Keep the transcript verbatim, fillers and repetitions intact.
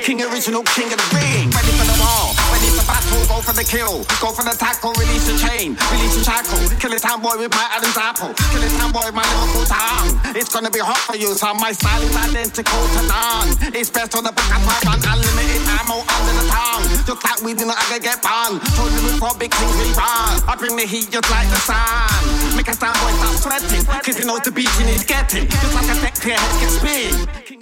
King original, king of the ring. Ready for the war, ready for battle, go for the kill. Go for the tackle, release the chain, release the shackle. Kill a town boy with my Adam's apple. Kill a town boy with my Liverpool tongue. It's gonna be hot for you, son. My style is identical to none. It's best on the back of my run. Unlimited ammo under the tongue. Just like we didn't ever get banned. Told you before big things we run. I bring the heat just like the sun. Make a sound boy start sweating. Cause he knows the beating he's getting. Just like a neck clear head gets spin.